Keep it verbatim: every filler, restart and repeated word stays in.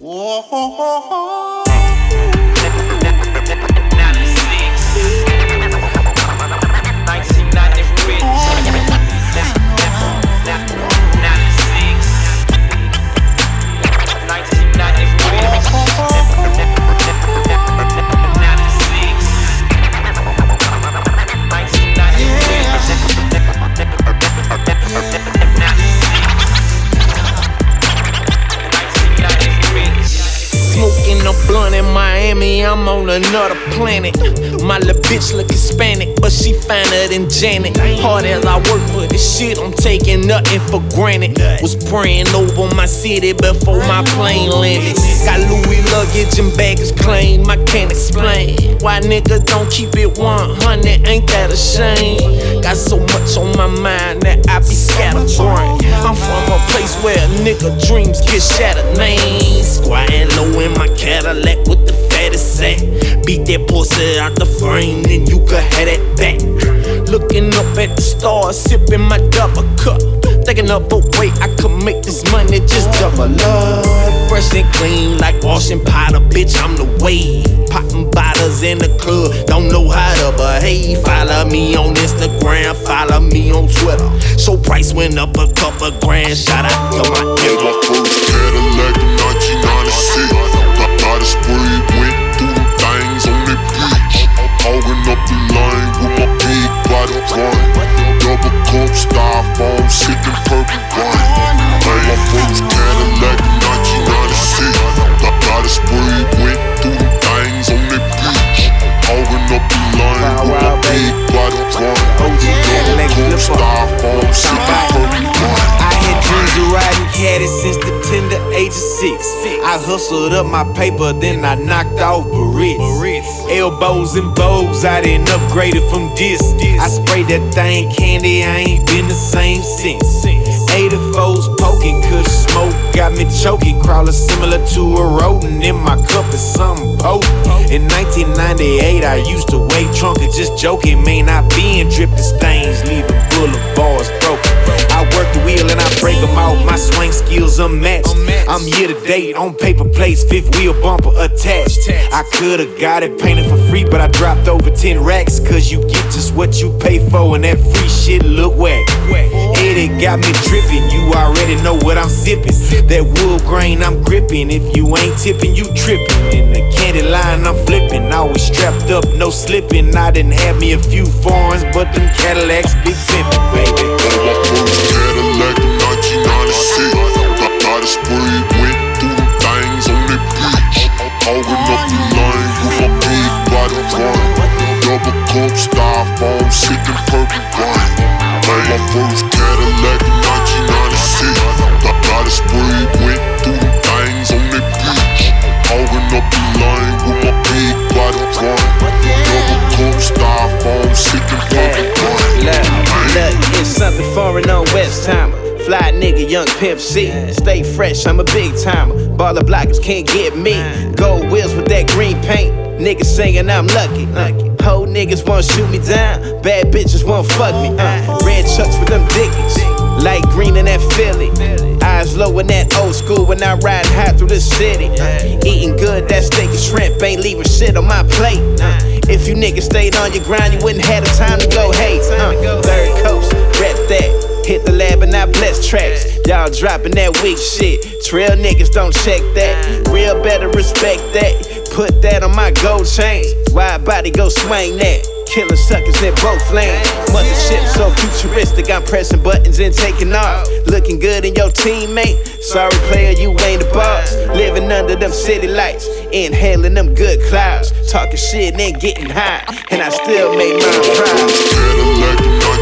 Whoa. Smoking a blunt in Miami, I'm on another planet. My little bitch look Hispanic, but she finer than Janet. Hard as I work for this shit, I'm taking nothing for granted. Was praying over my city before my plane landed. Got Louis luggage and baggage claim, I can't explain why niggas don't keep it one hundred, ain't that a shame? Got so much on my mind that I be scatterbrained. I'm from a place where a nigga dreams get shattered. Names squatting low in my Cadillac with the fattest sack. Beat that pussy out the frame, then you could have that back. Looking up at the stars, sipping my double cup. Thinking of a way I could make this money just double up. Fresh and clean like washing powder, bitch, I'm the wave. Popping bottles in the club, don't know how to behave. Follow me on Instagram, follow me on Twitter. So price went up a couple grand, shout out to my nigga. My first Cadillac in nineteen ninety-six. Got a spree, went through them things on that beach. Hogging up the line with my big body grind. Double cup, styrofoam, sipping purple wine. My first Cadillac in nineteen ninety-six. Got a spree, went through them things on that beach. Hogging up the line with my big body grind. Double cup, styrofoam, sipping purple wine. I had dreams of riding caddy since the tender age of six. I hustled up my paper, then I knocked off barrettes. Elbows and bows, I didn't upgrade it from this. I sprayed that thing candy, I ain't been the same since. eighty-fours poking, cause smoke got me choking. Crawling similar to a rodent, in my cup is something potent. In nineteen ninety-eight, I used to wait trunking, just joking. Man, I been dripping stains, leaving boulevards broken. I work the wheel and I break them out, my swing skills unmatched. I'm year to date on paper plates, fifth wheel bumper attached. I could've got it painted for free, but I dropped over ten racks. Cause you get just what you pay for, and that free shit look whack. Eddie got me dripping, you already know what I'm sipping. That wood grain I'm gripping, if you ain't tipping, you tripping. In the candy line I'm flipping, always strapped up, no slipping. I done had me a few foreigns, but them Cadillacs be pimpin', baby. My first Cadillac in nineteen ninety-six. Got a spree, went through them things on that beach. Hogging up the line with my big body grind. Double cup, styrofoam, sipping purple wine. My first Cadillac in nineteen ninety-six. Got a spree, went through them things on that beach. Hogging up the line with my big body grind. Double cup, styrofoam, sipping purple wine. Look, look, it's something foreign on West Timer. Fly nigga, young pimp C. Stay fresh, I'm a big timer. Baller blockers can't get me. Gold wheels with that green paint. Niggas singing I'm lucky. Whole niggas wanna shoot me down. Bad bitches wanna fuck me. Uh, red chucks with them dickies. Light green in that Philly. Eyes low in that old school when I ride high through the city. Uh, eating good, that steak and shrimp ain't leaving shit on my plate. Uh, if you niggas stayed on your grind, you wouldn't have the time to go hate. Uh, third coast, rep that. Hit the lab and I bless tracks. Y'all dropping that weak shit. Trail niggas don't check that. Real better respect that. Put that on my gold chain. Wide body go swing that. Killing suckers in both lanes. Mothership so futuristic, I'm pressing buttons and taking off. Looking good in your teammate. Sorry player, you ain't the boss. Living under them city lights, inhaling them good clouds. Talking shit and getting high, and I still make my pride.